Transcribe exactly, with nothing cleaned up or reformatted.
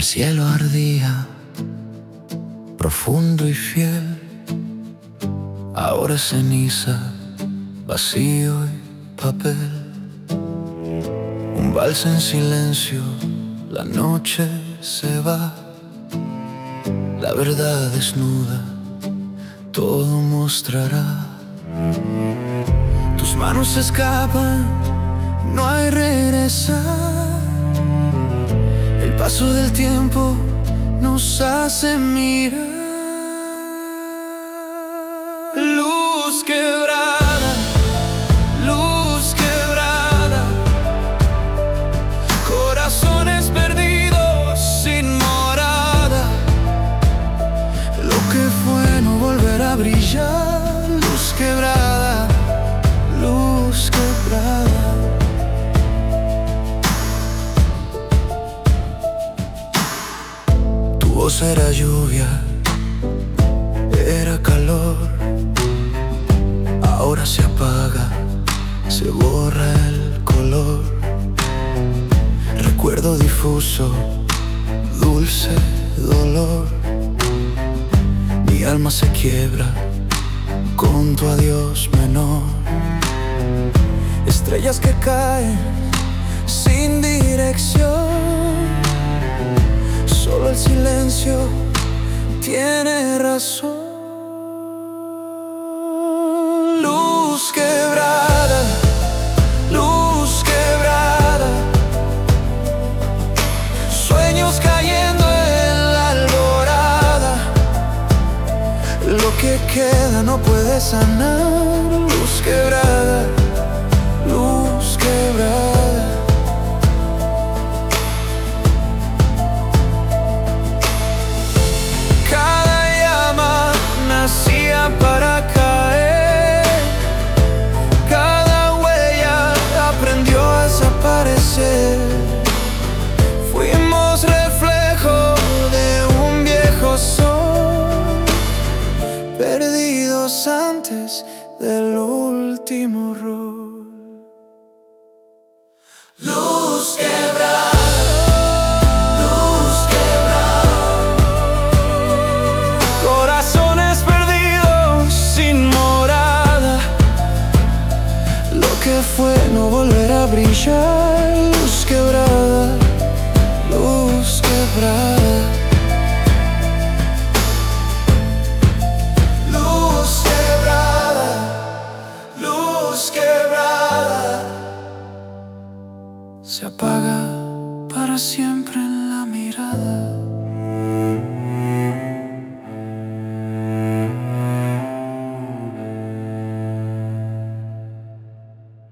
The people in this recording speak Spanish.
cielo ardía, profundo y fiel. Ahora es ceniza, vacío y papel. Un vals en silencio, la noche se va. La verdad desnuda, todo mostrará. Tus manos se escapan, no hay regresar. El paso del tiempo nos hace mirar. Luz quebrada, luz quebrada, corazones perdidos sin morada. Lo que fue no volverá a brillar. Luz quebrada, luz quebrada. Tu voz era lluvia, era calor. Ahora se apaga, se borra el color. Recuerdo difuso, dulce dolor. Mi alma se quiebra con tu adiós menor. Estrellas que caen sin dirección. Solo el silencio tiene razón. Luz quebrada, luz quebrada, sueños cayendo en la alborada. Lo que queda no puede sanar. Luz quebrada, luz quebrada. Cada llama nacía para caer. Cada huella aprendió a desaparecer. Fuimos reflejo de un viejo sol, perdidos antes del último rol. Luz quebrada, luz quebrada, corazones perdidos sin morada. Lo que fue no volverá a brillar.